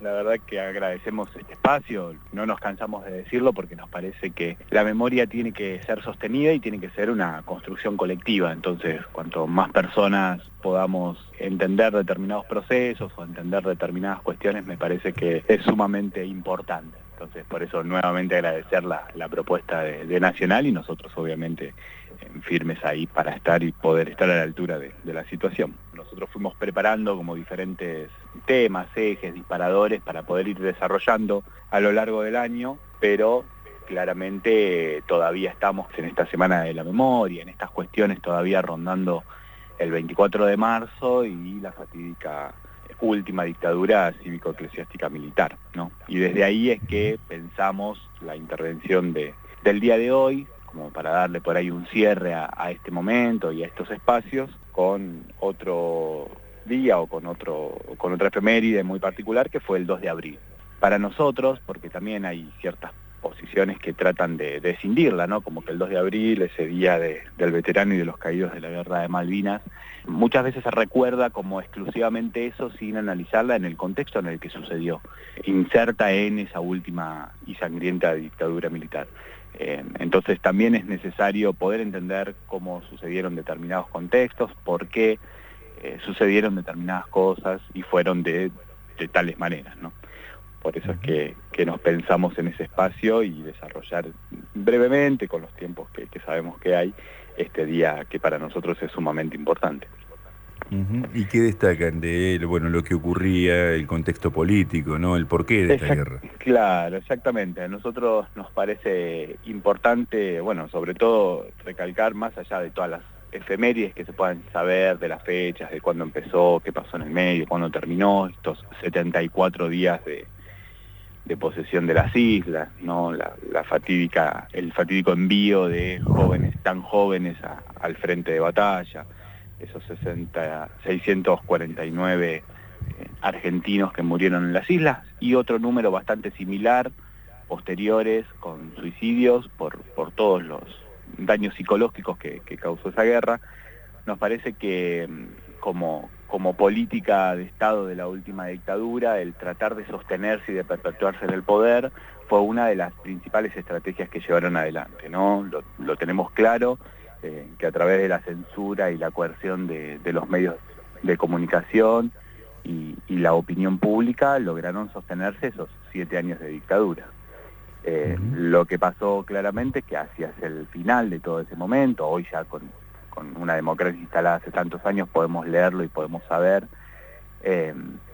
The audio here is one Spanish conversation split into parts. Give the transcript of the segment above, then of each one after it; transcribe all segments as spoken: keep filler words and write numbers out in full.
la verdad que agradecemos este espacio, no nos cansamos de decirlo porque nos parece que la memoria tiene que ser sostenida y tiene que ser una construcción colectiva, entonces cuanto más personas podamos entender determinados procesos o entender determinadas cuestiones, me parece que es sumamente importante. Entonces, por eso nuevamente agradecer la, la propuesta de, de Nacional y nosotros obviamente eh, firmes ahí para estar y poder estar a la altura de, de la situación. Nosotros fuimos preparando como diferentes temas, ejes, disparadores para poder ir desarrollando a lo largo del año, pero claramente todavía estamos en esta Semana de la Memoria, en estas cuestiones todavía rondando el veinticuatro de marzo y la fatídica última dictadura cívico-eclesiástica militar, ¿no? Y desde ahí es que pensamos la intervención de, del día de hoy, como para darle por ahí un cierre a, a este momento y a estos espacios, con otro día o con, otro, con otra efeméride muy particular, que fue el dos de abril. Para nosotros, porque también hay ciertas posiciones que tratan de, de escindirla, ¿no? Como que el dos de abril, ese día de, del veterano y de los caídos de la Guerra de Malvinas, muchas veces se recuerda como exclusivamente eso sin analizarla en el contexto en el que sucedió, inserta en esa última y sangrienta dictadura militar. Eh, entonces también es necesario poder entender cómo sucedieron determinados contextos, por qué eh, sucedieron determinadas cosas y fueron de, de tales maneras, ¿no? Por eso es que, que nos pensamos en ese espacio y desarrollar brevemente, con los tiempos que, que sabemos que hay, este día que para nosotros es sumamente importante. Uh-huh. ¿Y qué destacan de él? Bueno, lo que ocurría, el contexto político, ¿no? El porqué de esta Exact- guerra. Claro, exactamente. A nosotros nos parece importante, bueno, sobre todo recalcar más allá de todas las efemérides que se puedan saber, de las fechas, de cuándo empezó, qué pasó en el medio, cuándo terminó, estos setenta y cuatro días de de posesión de las islas, ¿no? La, la fatídica, el fatídico envío de jóvenes, tan jóvenes a, al frente de batalla, esos sesenta, seiscientos cuarenta y nueve eh, argentinos que murieron en las islas, y otro número bastante similar, posteriores, con suicidios por, por todos los daños psicológicos que, que causó esa guerra. Nos parece que como, como política de Estado de la última dictadura, el tratar de sostenerse y de perpetuarse en el poder fue una de las principales estrategias que llevaron adelante, ¿no? Lo, lo tenemos claro, eh, que a través de la censura y la coerción de, de los medios de comunicación y, y la opinión pública lograron sostenerse esos siete años de dictadura. Eh, uh-huh. Lo que pasó claramente es que hacia el final de todo ese momento, hoy ya con... con una democracia instalada hace tantos años, podemos leerlo y podemos saber eh,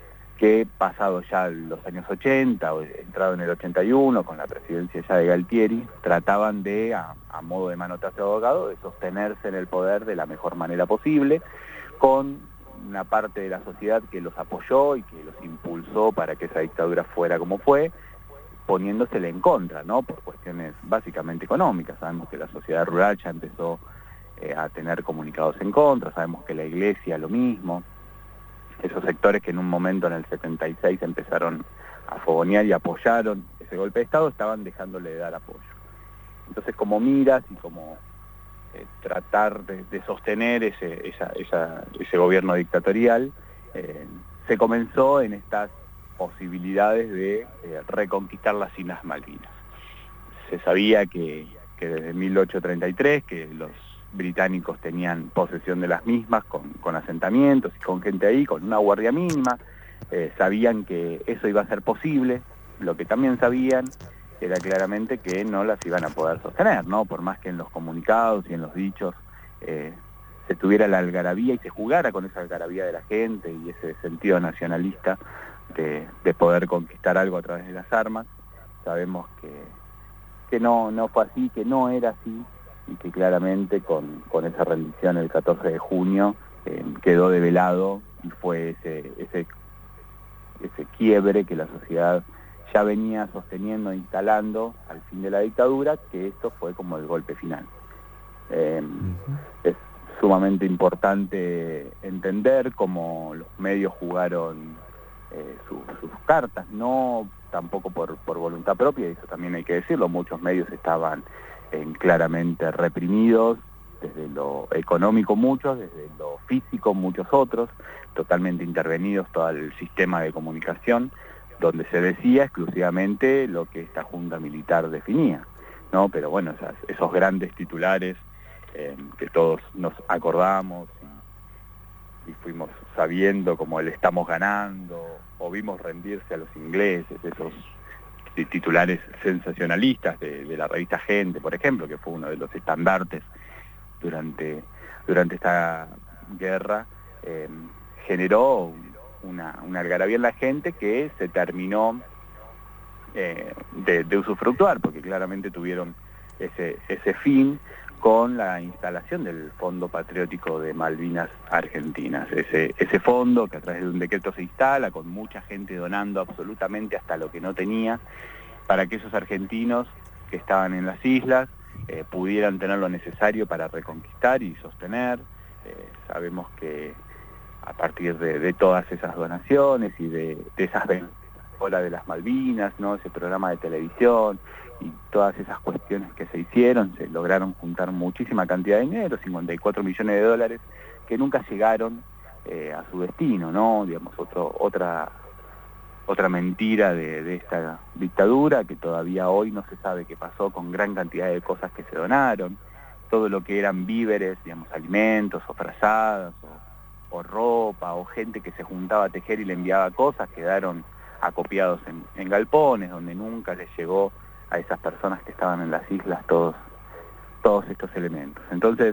que pasado ya los años ochenta, o entrado en el ochenta y uno, con la presidencia ya de Galtieri, trataban de, a, a modo de manotazo de abogado, de sostenerse en el poder de la mejor manera posible, con una parte de la sociedad que los apoyó y que los impulsó para que esa dictadura fuera como fue, poniéndosele en contra, ¿no? Por cuestiones básicamente económicas. Sabemos que la sociedad rural ya empezó Eh, a tener comunicados en contra, sabemos que la iglesia lo mismo, esos sectores que en un momento en el setenta y seis empezaron a fogonear y apoyaron ese golpe de Estado, estaban dejándole de dar apoyo. Entonces, como miras y como eh, tratar de, de sostener ese, esa, esa, ese gobierno dictatorial, eh, se comenzó en estas posibilidades de eh, reconquistar las Islas Malvinas. Se sabía que, que desde mil ochocientos treinta y tres, que los británicos tenían posesión de las mismas con, con asentamientos y con gente ahí, con una guardia mínima, eh, sabían que eso iba a ser posible. Lo que también sabían era claramente que no las iban a poder sostener, ¿no? Por más que en los comunicados y en los dichos eh, se tuviera la algarabía y se jugara con esa algarabía de la gente y ese sentido nacionalista de, de poder conquistar algo a través de las armas, sabemos que, que no, no fue así, que no era así, y que claramente con, con esa rendición el catorce de junio eh, quedó develado y fue ese, ese, ese quiebre que la sociedad ya venía sosteniendo, instalando al fin de la dictadura, que esto fue como el golpe final. Eh, uh-huh. Es sumamente importante entender cómo los medios jugaron eh, su, sus cartas, no tampoco por, por voluntad propia, y eso también hay que decirlo, muchos medios estaban En claramente reprimidos, desde lo económico muchos, desde lo físico muchos otros, totalmente intervenidos todo el sistema de comunicación donde se decía exclusivamente lo que esta junta militar definía, ¿no? Pero bueno, esas, esos grandes titulares eh, que todos nos acordamos y, y fuimos sabiendo como el estamos ganando, o vimos rendirse a los ingleses, esos titulares sensacionalistas de, de la revista Gente, por ejemplo, que fue uno de los estandartes durante, durante esta guerra, eh, generó una, una algarabía en la gente que se terminó eh, de, de usufructuar, porque claramente tuvieron ese, ese fin con la instalación del Fondo Patriótico de Malvinas Argentinas. Ese, ese fondo que a través de un decreto se instala, con mucha gente donando absolutamente hasta lo que no tenía, para que esos argentinos que estaban en las islas eh, pudieran tener lo necesario para reconquistar y sostener. Eh, sabemos que a partir de, de todas esas donaciones y de, de esas horas de las Malvinas, ¿no? Ese programa de televisión y todas esas cuestiones que se hicieron, se lograron juntar muchísima cantidad de dinero, cincuenta y cuatro millones de dólares, que nunca llegaron eh, a su destino, ¿no? Digamos, otro, otra, otra mentira de, de esta dictadura, que todavía hoy no se sabe qué pasó con gran cantidad de cosas que se donaron, todo lo que eran víveres, digamos, alimentos o frazadas o, o ropa, o gente que se juntaba a tejer y le enviaba cosas, quedaron acopiados en, en galpones, donde nunca les llegó a esas personas que estaban en las islas todos, todos estos elementos. Entonces,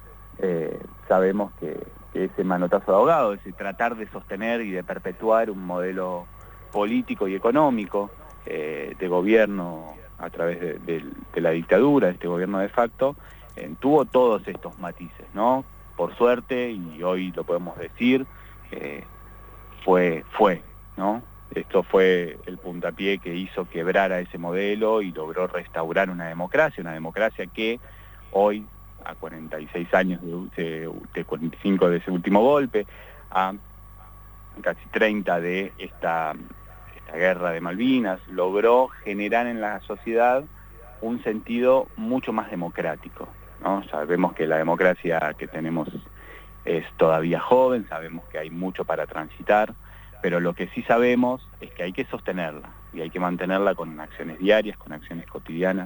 eh, sabemos que, que ese manotazo de ahogado, ese tratar de sostener y de perpetuar un modelo político y económico eh, de gobierno a través de, de, de la dictadura, este gobierno de facto, eh, tuvo todos estos matices, ¿no? Por suerte, y hoy lo podemos decir, eh, fue, fue, ¿no? Esto fue el puntapié que hizo quebrar a ese modelo y logró restaurar una democracia, una democracia que hoy, a cuarenta y seis años de, de cuarenta y cinco de ese último golpe, a casi treinta de esta, esta guerra de Malvinas, logró generar en la sociedad un sentido mucho más democrático, ¿no? Sabemos que la democracia que tenemos es todavía joven, sabemos que hay mucho para transitar, pero lo que sí sabemos es que hay que sostenerla y hay que mantenerla con acciones diarias, con acciones cotidianas,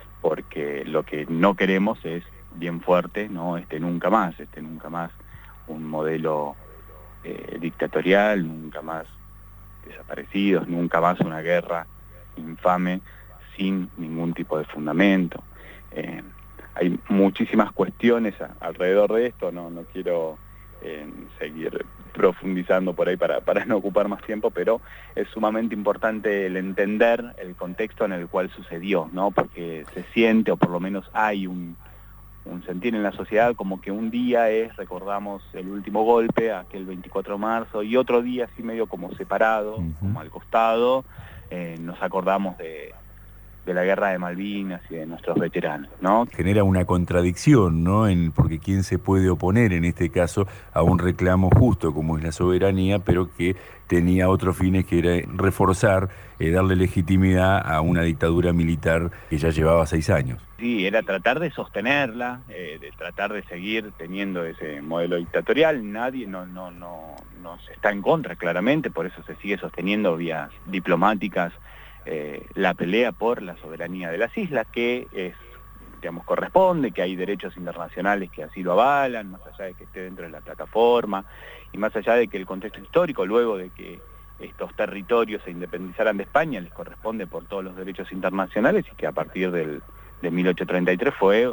porque lo que no queremos es, bien fuerte, no este nunca más, este nunca más un modelo eh, dictatorial, nunca más desaparecidos, nunca más una guerra infame sin ningún tipo de fundamento. Eh, hay muchísimas cuestiones a, alrededor de esto, no, no quiero eh, seguir profundizando por ahí para, para no ocupar más tiempo, pero es sumamente importante el entender el contexto en el cual sucedió, ¿no? Porque se siente, o por lo menos hay un, un sentir en la sociedad como que un día es, recordamos el último golpe, aquel veinticuatro de marzo, y otro día así medio como separado, uh-huh. como al costado, eh, nos acordamos de... de la guerra de Malvinas y de nuestros veteranos, ¿no? Genera una contradicción, ¿no? En, porque quién se puede oponer en este caso a un reclamo justo como es la soberanía, pero que tenía otros fines, que era reforzar, eh, darle legitimidad a una dictadura militar que ya llevaba seis años. Sí, era tratar de sostenerla, eh, de tratar de seguir teniendo ese modelo dictatorial. Nadie no, no, no, no se está en contra, claramente, por eso se sigue sosteniendo vías diplomáticas, Eh, la pelea por la soberanía de las islas, que es, digamos, corresponde, que hay derechos internacionales que así lo avalan, más allá de que esté dentro de la plataforma, y más allá de que el contexto histórico, luego de que estos territorios se independizaran de España, les corresponde por todos los derechos internacionales, y que a partir del, de mil ochocientos treinta y tres fue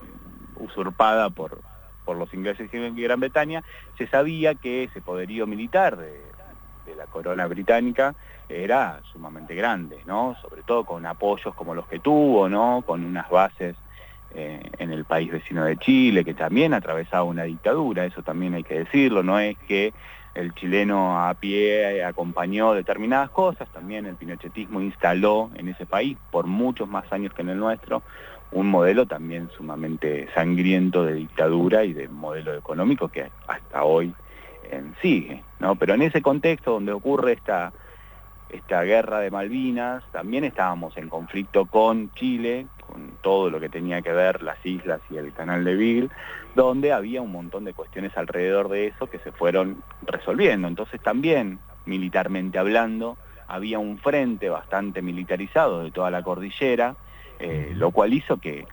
usurpada por, por los ingleses y Gran Bretaña, se sabía que ese poderío militar de, de la corona británica era sumamente grande, ¿no? Sobre todo con apoyos como los que tuvo, ¿no? Con unas bases eh, en el país vecino de Chile, que también atravesaba una dictadura, eso también hay que decirlo, no es que el chileno a pie acompañó determinadas cosas, también el pinochetismo instaló en ese país, por muchos más años que en el nuestro, un modelo también sumamente sangriento de dictadura y de modelo económico que hasta hoy eh, sigue, ¿no? Pero en ese contexto donde ocurre esta esta guerra de Malvinas, también estábamos en conflicto con Chile, con todo lo que tenía que ver las islas y el canal de Beagle, donde había un montón de cuestiones alrededor de eso que se fueron resolviendo. Entonces también, militarmente hablando, había un frente bastante militarizado de toda la cordillera, eh, lo cual hizo que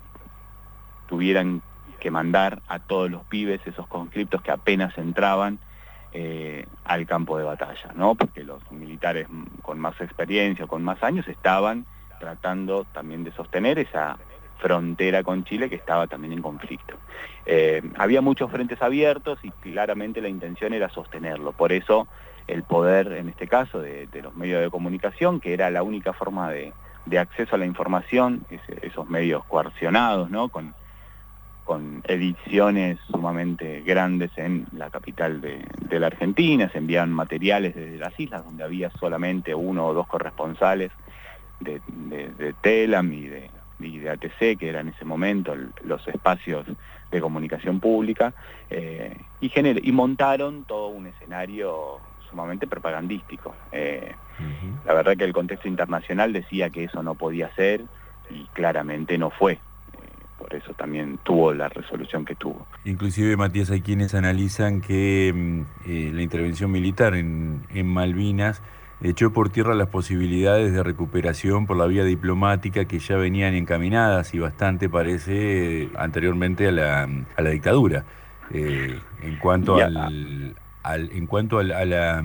tuvieran que mandar a todos los pibes, esos conscriptos que apenas entraban eh, al campo de batalla, ¿no? Porque los militares con más experiencia, con más años, estaban tratando también de sostener esa frontera con Chile que estaba también en conflicto. Eh, había muchos frentes abiertos y claramente la intención era sostenerlo, por eso el poder, en este caso, de, de los medios de comunicación, que era la única forma de, de acceso a la información, ese, esos medios coercionados, ¿no? Con, con ediciones sumamente grandes en la capital de, de la Argentina, se enviaban materiales desde las islas, donde había solamente uno o dos corresponsales de, de, de Telam y de, y de A T C, que eran en ese momento el, los espacios de comunicación pública, eh, y, gener y montaron todo un escenario sumamente propagandístico. Eh, uh-huh. La verdad que el contexto internacional decía que eso no podía ser, y claramente no fue. Por eso también tuvo la resolución que tuvo. Inclusive, Matías, hay quienes analizan que eh, la intervención militar en, en Malvinas echó por tierra las posibilidades de recuperación por la vía diplomática que ya venían encaminadas y bastante, parece, anteriormente a la, a la dictadura. Eh, en cuanto ya. al... Al, en cuanto a la, a, la,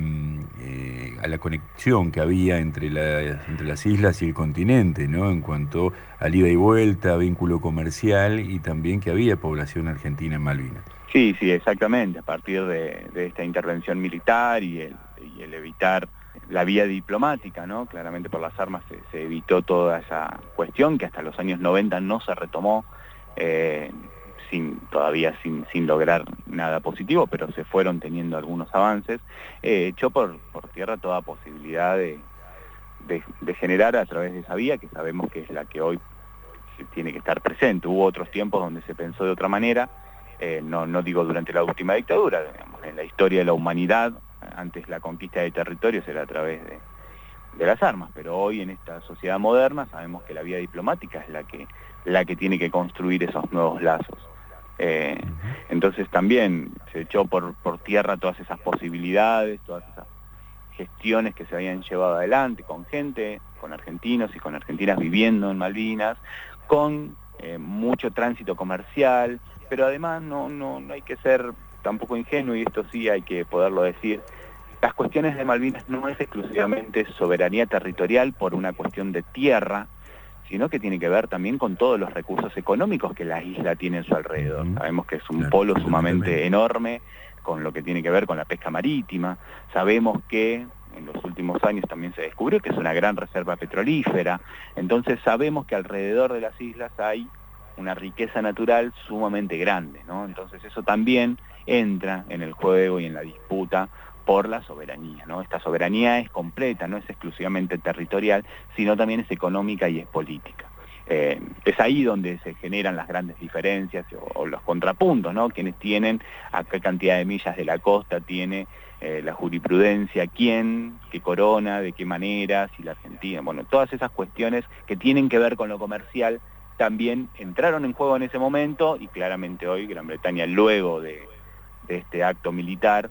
eh, a la conexión que había entre, la, entre las islas y el continente, ¿no? En cuanto al ida y vuelta, vínculo comercial, y también que había población argentina en Malvinas. Sí, sí, exactamente. A partir de, de esta intervención militar y el, y el evitar la vía diplomática, ¿no? Claramente por las armas se, se evitó toda esa cuestión que hasta los años noventa no se retomó. Eh, Sin, todavía sin, sin lograr nada positivo, pero se fueron teniendo algunos avances, eh, echó por, por tierra toda posibilidad de, de, de generar a través de esa vía, que sabemos que es la que hoy tiene que estar presente. Hubo otros tiempos donde se pensó de otra manera, eh, no, no digo durante la última dictadura, digamos, en la historia de la humanidad, antes la conquista de territorios era a través de, de las armas, pero hoy en esta sociedad moderna sabemos que la vía diplomática es la que, la que tiene que construir esos nuevos lazos. Eh, entonces también se echó por, por tierra todas esas posibilidades, todas esas gestiones que se habían llevado adelante con gente, con argentinos y con argentinas viviendo en Malvinas, con eh, mucho tránsito comercial, pero además no, no, no hay que ser tampoco ingenuo, y esto sí hay que poderlo decir. Las cuestiones de Malvinas no es exclusivamente soberanía territorial por una cuestión de tierra, sino que tiene que ver también con todos los recursos económicos que la isla tiene en su alrededor. Uh-huh. Sabemos que es un claro, polo sumamente enorme con lo que tiene que ver con la pesca marítima. Sabemos que en los últimos años también se descubrió que es una gran reserva petrolífera. Entonces sabemos que alrededor de las islas hay una riqueza natural sumamente grande, ¿no? Entonces eso también entra en el juego y en la disputa por la soberanía, ¿no? Esta soberanía es completa, no es exclusivamente territorial, sino también es económica y es política. Eh, es ahí donde se generan las grandes diferencias o, o los contrapuntos, ¿no? Quienes tienen a qué cantidad de millas de la costa tiene eh, la jurisprudencia, quién, qué corona, de qué manera, si la Argentina, bueno, todas esas cuestiones que tienen que ver con lo comercial también entraron en juego en ese momento, y claramente hoy Gran Bretaña, luego de, de este acto militar,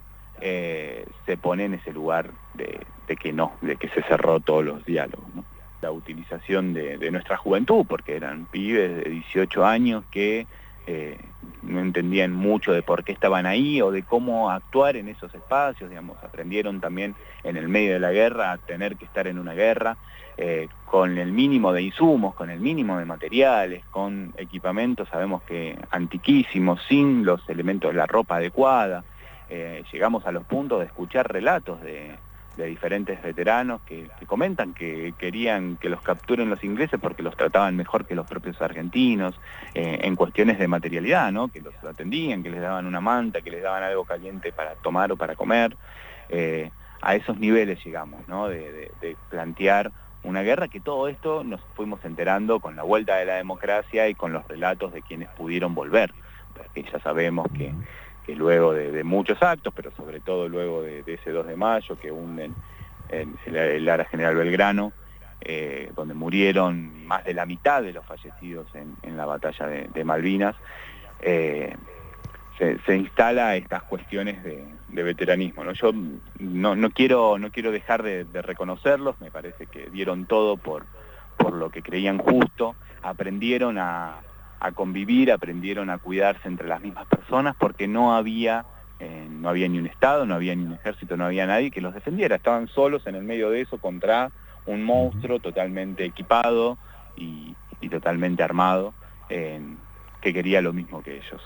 Eh, se pone en ese lugar de, de que no, de que se cerró todos los diálogos, ¿no? La utilización de, de nuestra juventud, porque eran pibes de dieciocho años que eh, no entendían mucho de por qué estaban ahí o de cómo actuar en esos espacios, digamos, aprendieron también en el medio de la guerra a tener que estar en una guerra eh, con el mínimo de insumos, con el mínimo de materiales, con equipamientos, sabemos que antiquísimos, sin los elementos de la ropa adecuada. Eh, llegamos a los puntos de escuchar relatos de, de diferentes veteranos que, que comentan que querían que los capturen los ingleses porque los trataban mejor que los propios argentinos, eh, en cuestiones de materialidad, ¿no? Que los atendían, que les daban una manta, que les daban algo caliente para tomar o para comer. Eh, a esos niveles llegamos, ¿no? De, de, de plantear una guerra, que todo esto nos fuimos enterando con la vuelta de la democracia y con los relatos de quienes pudieron volver, porque ya sabemos que que luego de, de muchos actos, pero sobre todo luego de, de ese dos de mayo que hunden en el, el área General Belgrano, eh, donde murieron más de la mitad de los fallecidos en, en la batalla de, de Malvinas, eh, se, se instala estas cuestiones de, de veteranismo, ¿no? Yo no, no quiero, no quiero dejar de, de reconocerlos, me parece que dieron todo por, por lo que creían justo, aprendieron a, a convivir, aprendieron a cuidarse entre las mismas personas, porque no había, eh, no había ni un Estado, no había ni un ejército, no había nadie que los defendiera, estaban solos en el medio de eso contra un monstruo totalmente equipado y, y totalmente armado, eh, que quería lo mismo que ellos.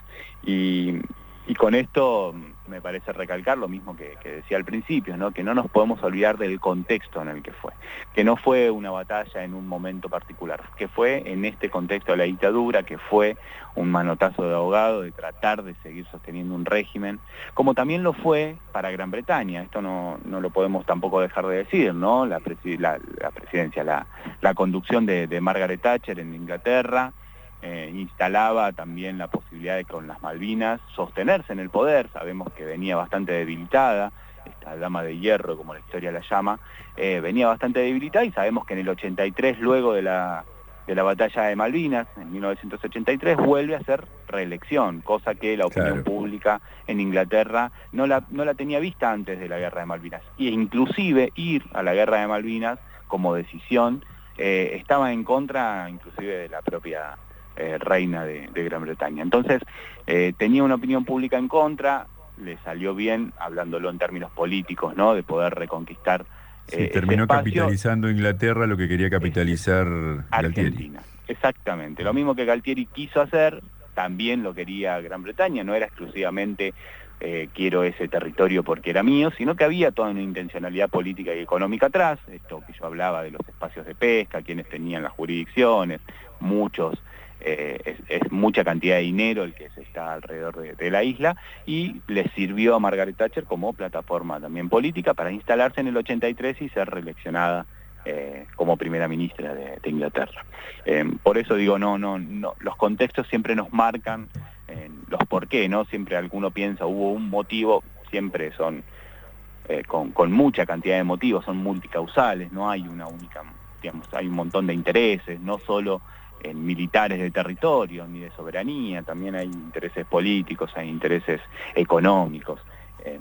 Y, y con esto me parece recalcar lo mismo que, que decía al principio, ¿no? Que no nos podemos olvidar del contexto en el que fue, que no fue una batalla en un momento particular, que fue en este contexto de la dictadura, que fue un manotazo de ahogado de tratar de seguir sosteniendo un régimen, como también lo fue para Gran Bretaña. Esto no, no lo podemos tampoco dejar de decir, ¿no? La, presi la, la presidencia, la, la conducción de, de Margaret Thatcher en Inglaterra, Eh, instalaba también la posibilidad de con las Malvinas sostenerse en el poder. Sabemos que venía bastante debilitada, esta dama de hierro, como la historia la llama, eh, venía bastante debilitada, y sabemos que en el ochenta y tres, luego de la, de la batalla de Malvinas, en mil novecientos ochenta y tres, vuelve a hacer reelección, cosa que la opinión Claro. pública en Inglaterra no la, no la tenía vista antes de la guerra de Malvinas, e inclusive ir a la guerra de Malvinas como decisión eh, estaba en contra inclusive de la propia Eh, reina de, de Gran Bretaña. Entonces, eh, tenía una opinión pública en contra, le salió bien, hablándolo en términos políticos, ¿no? De poder reconquistar eh, Sí, ese terminó espacio. capitalizando Inglaterra lo que quería capitalizar Galtieri. Argentina, exactamente. Lo mismo que Galtieri quiso hacer, también lo quería Gran Bretaña, no era exclusivamente eh, quiero ese territorio porque era mío, sino que había toda una intencionalidad política y económica atrás, esto que yo hablaba de los espacios de pesca, quienes tenían las jurisdicciones, muchos, eh, es, es mucha cantidad de dinero el que se está alrededor de, de la isla, y le sirvió a Margaret Thatcher como plataforma también política para instalarse en el ochenta y tres y ser reeleccionada Eh, como primera ministra de, de Inglaterra. Eh, por eso digo, no, no, no, los contextos siempre nos marcan eh, los por qué, ¿no? Siempre alguno piensa, hubo un motivo, siempre son eh, con, con mucha cantidad de motivos, son multicausales, no hay una única, digamos, hay un montón de intereses, no solo en militares de territorio, ni de soberanía, también hay intereses políticos, hay intereses económicos. Eh,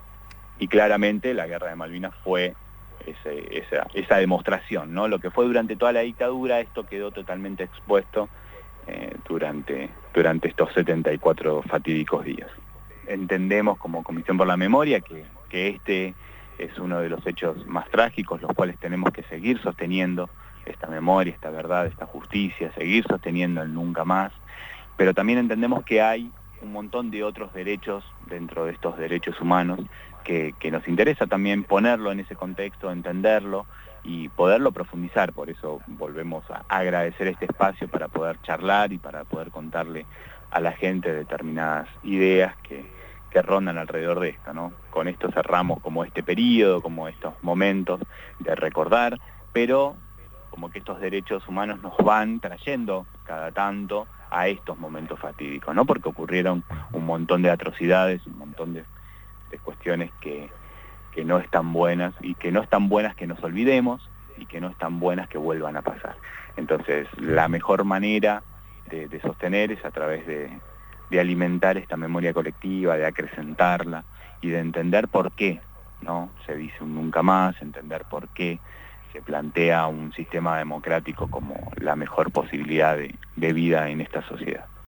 y claramente la guerra de Malvinas fue Ese, esa, esa demostración, ¿no? Lo que fue durante toda la dictadura, esto quedó totalmente expuesto eh, durante, durante estos setenta y cuatro fatídicos días. Entendemos como Comisión por la Memoria que, que este es uno de los hechos más trágicos, los cuales tenemos que seguir sosteniendo esta memoria, esta verdad, esta justicia, seguir sosteniendo el nunca más, pero también entendemos que hay un montón de otros derechos dentro de estos derechos humanos que, que nos interesa también ponerlo en ese contexto, entenderlo y poderlo profundizar. Por eso volvemos a agradecer este espacio para poder charlar y para poder contarle a la gente determinadas ideas que, que rondan alrededor de esto, ¿no? Con esto cerramos como este periodo, como estos momentos de recordar, pero como que estos derechos humanos nos van trayendo cada tanto a estos momentos fatídicos, ¿no? Porque ocurrieron un montón de atrocidades, un montón de, de cuestiones que, que no están buenas, y que no están buenas que nos olvidemos, y que no están buenas que vuelvan a pasar. Entonces, la mejor manera de, de sostener es a través de, de alimentar esta memoria colectiva, de acrecentarla, y de entender por qué, ¿no? Se dice un nunca más, entender por qué se plantea un sistema democrático como la mejor posibilidad de, de vida en esta sociedad.